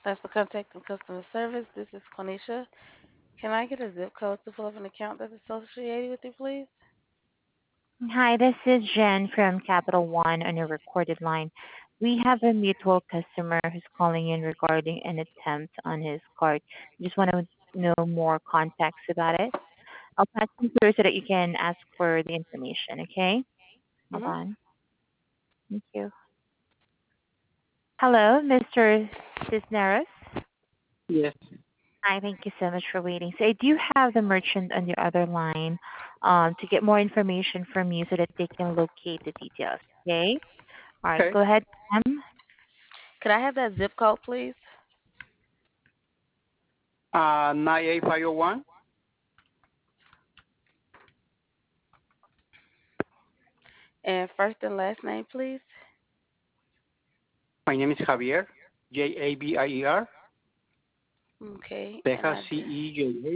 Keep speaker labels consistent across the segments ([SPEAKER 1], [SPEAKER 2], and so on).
[SPEAKER 1] Thanks for contacting customer service. This is Quenisha. Can I get a zip code to pull up an account that's associated with you, please?
[SPEAKER 2] Hi, this is Jen from Capital One on a recorded line. We have a mutual customer who's calling in regarding an attempt on his card. Just want to know more context about it. I'll pass them through so that you can ask for the information, okay? Hold
[SPEAKER 1] Mm-hmm.
[SPEAKER 2] on. Thank you. Hello, Mr. Cisneros.
[SPEAKER 3] Yes.
[SPEAKER 2] Hi, thank you so much for waiting. So I do have the merchant on the other line to get more information from you so that they can locate the details, okay? All right,
[SPEAKER 3] Okay.
[SPEAKER 2] go ahead, ma'am.
[SPEAKER 1] Could I have that zip code, please?
[SPEAKER 3] 98501.
[SPEAKER 1] And first and last name, please.
[SPEAKER 3] My name is Javier, Javier,
[SPEAKER 1] Okay. And
[SPEAKER 3] Ceja, Ceja.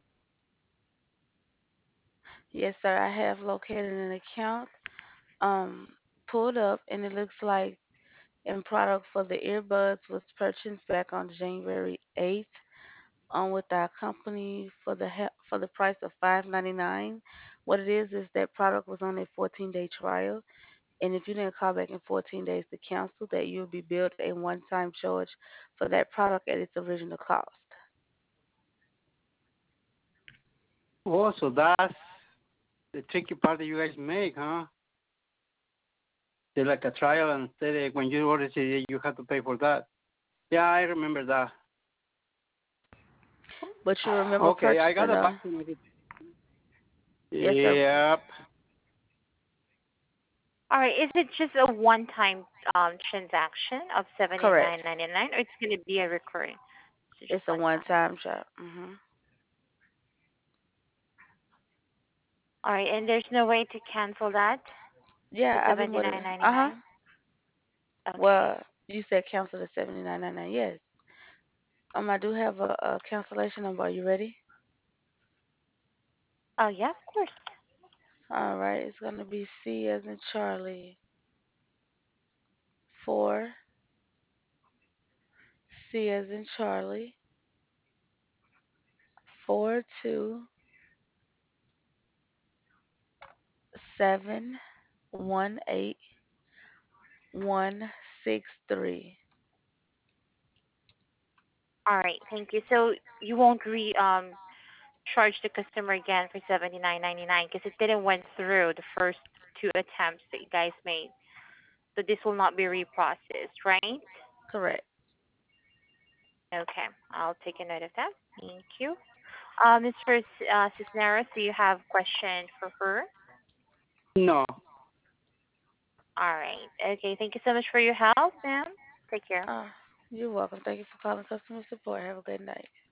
[SPEAKER 1] yes, sir. I have located an account um pulled up, and it looks like in product for the earbuds was purchased back on January 8th. With our company for for the price of $5.99. What it is that product was on a 14-day trial, and if you didn't call back in 14 days to cancel, that you'll be billed a one-time charge for that product at its original cost.
[SPEAKER 3] Oh, so that's the tricky part that you guys make, huh? They're like a trial, and instead when you order it, you have to pay for that. Yeah, I remember that.
[SPEAKER 1] But you remember
[SPEAKER 3] Okay, I got
[SPEAKER 1] purchasing
[SPEAKER 3] the
[SPEAKER 1] a
[SPEAKER 3] box and everything.
[SPEAKER 1] yes, sir.
[SPEAKER 3] Yep.
[SPEAKER 2] All right, is it just a one-time transaction of
[SPEAKER 1] Correct.
[SPEAKER 2] $79.99, or it's going to be a recurring? So just
[SPEAKER 1] It's a
[SPEAKER 2] one time.
[SPEAKER 1] one-time job.
[SPEAKER 2] All right, and there's no way to cancel that, the
[SPEAKER 1] Yeah, I've been with it. Uh huh.
[SPEAKER 2] 79.99. Okay.
[SPEAKER 1] Well, you said cancel the 79.99. Yes. I do have a cancellation number. Are you ready?
[SPEAKER 2] Oh yeah, of course.
[SPEAKER 1] All right. It's gonna be C as in Charlie. 4, C as in Charlie. 4278 163.
[SPEAKER 2] All right, thank you. So you won't charge the customer again for 79.99 because it didn't went through the first two attempts that you guys made. So this will not be reprocessed, right?
[SPEAKER 1] Correct.
[SPEAKER 2] Okay, I'll take a note of that. Thank you. Mr. Cisneros, do you have question for her?
[SPEAKER 3] No.
[SPEAKER 2] All right. Okay, thank you so much for your help, ma'am. Take care.
[SPEAKER 1] Uh, you're welcome. Thank you for calling customer support. Have a good night.